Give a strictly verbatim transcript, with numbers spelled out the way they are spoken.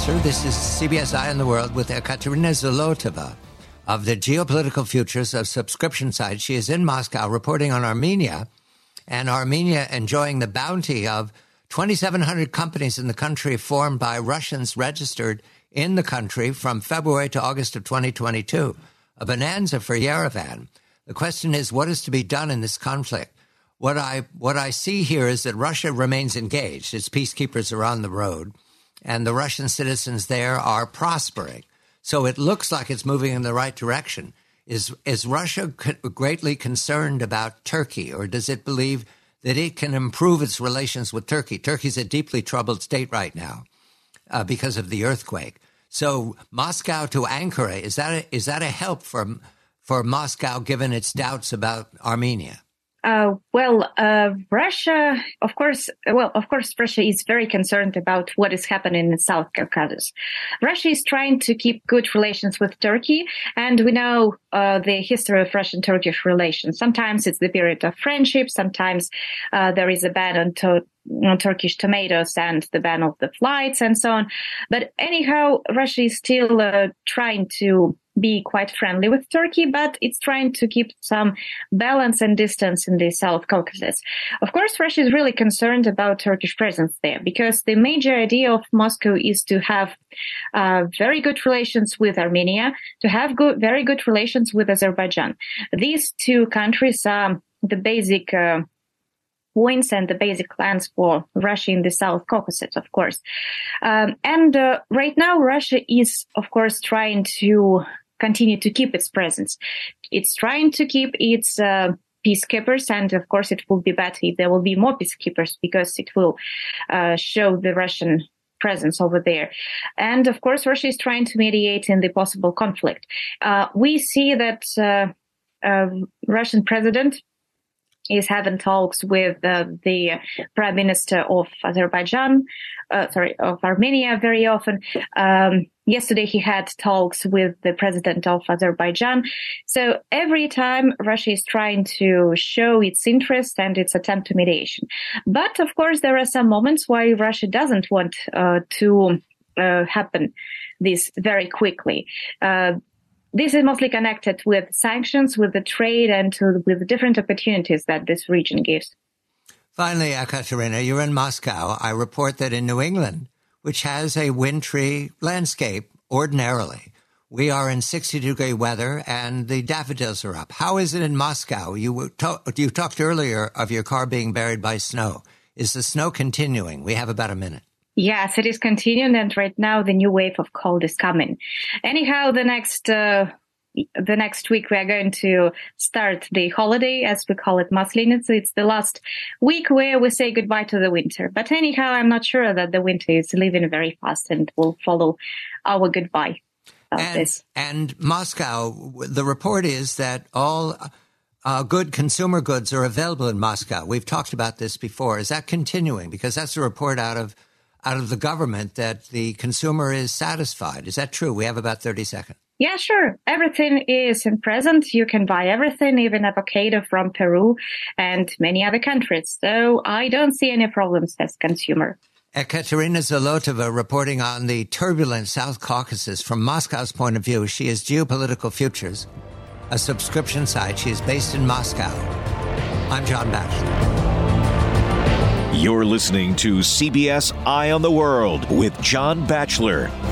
Batchelor. This is C B S Eye on the World with Ekaterina Zolotova of the Geopolitical Futures of subscription site. She is in Moscow reporting on Armenia, and Armenia enjoying the bounty of twenty-seven hundred companies in the country formed by Russians registered in the country from February to August of twenty twenty-two. A bonanza for Yerevan. The question is, what is to be done in this conflict? What I what I see here is that Russia remains engaged. Its peacekeepers are on the road, and the Russian citizens there are prospering. So it looks like it's moving in the right direction. Is is Russia greatly concerned about Turkey, or does it believe that it can improve its relations with Turkey? Turkey's a deeply troubled state right now uh, because of the earthquake. So Moscow to Ankara, is that a, is that a help for for Moscow given its doubts about Armenia? Uh, well, uh, Russia, of course, well, of course, Russia is very concerned about what is happening in South Caucasus. Russia is trying to keep good relations with Turkey, and we know uh, the history of Russian-Turkish relations. Sometimes it's the period of friendship, sometimes uh, there is a ban on, to- on Turkish tomatoes and the ban of the flights and so on. But anyhow, Russia is still uh, trying to be quite friendly with Turkey, but it's trying to keep some balance and distance in the South Caucasus. Of course, Russia is really concerned about Turkish presence there because the major idea of Moscow is to have uh, very good relations with Armenia, to have good, very good relations with Azerbaijan. These two countries are the basic uh, points and the basic plans for Russia in the South Caucasus, of course. Um, and uh, right now, Russia is, of course, trying to continue to keep its presence. It's trying to keep its uh, peacekeepers, and of course it will be better if there will be more peacekeepers because it will uh, show the Russian presence over there. And of course Russia is trying to mediate in the possible conflict. Uh, we see that uh, uh, Russian president is having talks with uh, the prime minister of Azerbaijan, uh, sorry, of Armenia very often. Um, yesterday he had talks with the president of Azerbaijan. So every time Russia is trying to show its interest and its attempt to mediation. But of course there are some moments why Russia doesn't want uh, to uh, happen this very quickly. Uh, This is mostly connected with sanctions, with the trade, and to, with the different opportunities that this region gives. Finally, Ekaterina, you're in Moscow. I report that in New England, which has a wintry landscape ordinarily, we are in sixty-degree weather and the daffodils are up. How is it in Moscow? You, to- you talked earlier of your car being buried by snow. Is the snow continuing? We have about a minute. Yes, it is continuing, and right now the new wave of cold is coming. Anyhow, the next uh, the next week we are going to start the holiday, as we call it, Maslenitsa. It's the last week where we say goodbye to the winter. But anyhow, I'm not sure that the winter is leaving very fast and will follow our goodbye of and, this. And Moscow, the report is that all uh, good consumer goods are available in Moscow. We've talked about this before. Is that continuing? Because that's a report out of out of the government that the consumer is satisfied. Is that true? We have about thirty seconds. Yeah, sure. Everything is in present. You can buy everything, even avocado from Peru and many other countries. So I don't see any problems as consumer. Ekaterina Zolotova reporting on the turbulent South Caucasus from Moscow's point of view. She is Geopolitical Futures, a subscription site. She is based in Moscow. I'm John Batchelor. You're listening to C B S Eye on the World with John Batchelor.